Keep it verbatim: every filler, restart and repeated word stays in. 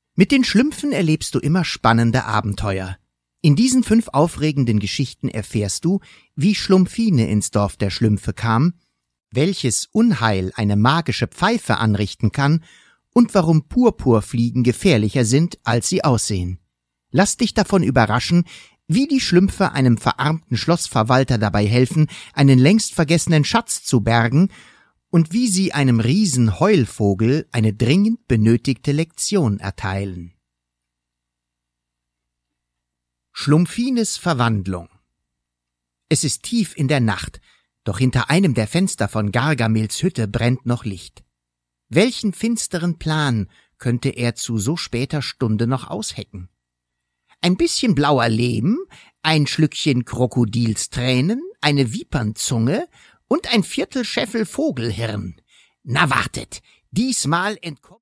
Mit den Schlümpfen erlebst du immer spannende Abenteuer. In diesen fünf aufregenden Geschichten erfährst du, wie Schlumpfine ins Dorf der Schlümpfe kam, welches Unheil eine magische Pfeife anrichten kann und warum Purpurfliegen gefährlicher sind, als sie aussehen. Lass dich davon überraschen, wie die Schlümpfe einem verarmten Schlossverwalter dabei helfen, einen längst vergessenen Schatz zu bergen und wie sie einem Riesenheulvogel eine dringend benötigte Lektion erteilen. Schlumpfines Verwandlung. Es ist tief in der Nacht, doch hinter einem der Fenster von Gargamels Hütte brennt noch Licht. Welchen finsteren Plan könnte er zu so später Stunde noch aushecken? Ein bisschen blauer Lehm, ein Schlückchen Krokodilstränen, eine Vipernzunge und ein Viertelscheffel Vogelhirn. Na wartet, diesmal entkommt